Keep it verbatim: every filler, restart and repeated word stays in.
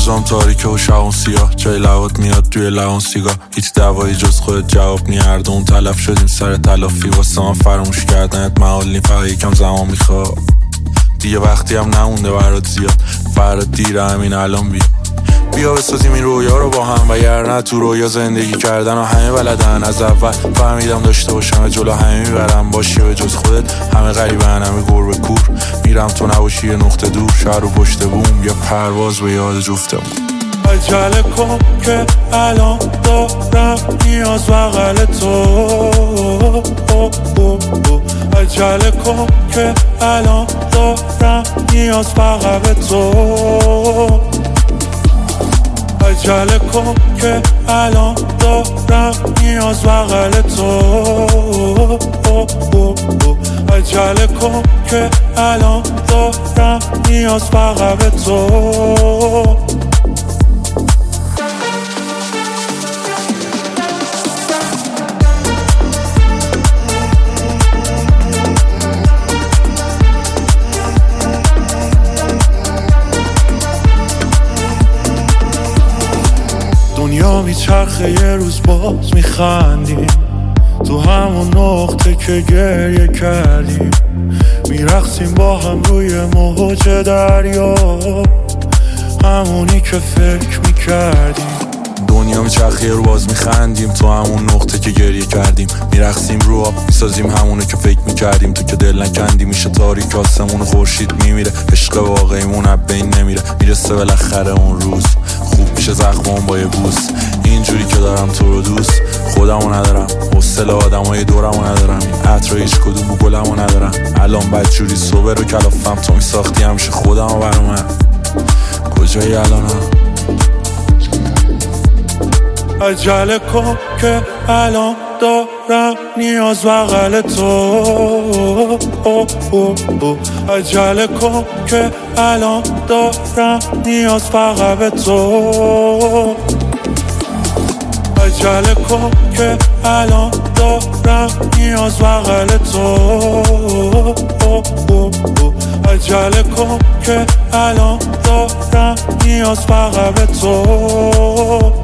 روزام تاریکه و شبم سیاه، جای لبات میاد توی لبم سیگار. هیچ دوایی جز خودت جواب نی، هر دوم تلف شدیم سر تلافی. واسه من فراموش کردنت محال نی، فقط یکم زمان میخواد. دیگه وقتی هم نمونده برات زیاد، فرات دیره همین الان بیا بیا بسازیم این رویا رو با هم، وگرنه تو رویا زندگی کردن و همه بلدن. از اول فهمیدم داشته باشم جلو همه میبرم، باشی به جز خودت همه غریبن، همه گربه کور. میرم تو نباشی یه نقطه دور، شهر و پشت بوم یا پرواز به یاد جفتم. عجله کن که الان دارم نیاز بغل تو، عجله کن که الان دارم نیاز بغل تو، عجله کن که الان دارم نیاز بغل تو، عجله کن که الان دارم نیاز بغل تو. دنیا میچرخه یه روز باز میخندیم، تو همون نقطه که گریه کردیم، میرقصیم با هم روی موج دریا، همونی که فکر میکردیم. دنیا میچرخه یه روز باز میخندیم، تو همون نقطه که گریه کردیم، میرقصیم رو آب میسازیم همونی که فکر میکردیم. تو که دل نکندی میشه تاریک آسمون، خورشید میمیره، عشق واقعیمون از بین نمیره، میرسه بالاخره اون روز، خوب میشه زخمام با یه بوس. اینجوری که دارم تو رو دوست، خودمو ندارم، حوصله آدمای دورمو ندارم، این عطر هیچ کدوم بو گلمو ندارم. الان بدجوری صبح رو کلافم، تو میساختی همیشه خودمو برا من، کجایی الانم؟ عجله کن که الان دارم نیاز بغل تو، عجله کن که الان دارم نیاز بغل تو، عجله کن که الان دارم نیاز بغل تو، عجله کن که الان دارم نیاز بغل تو.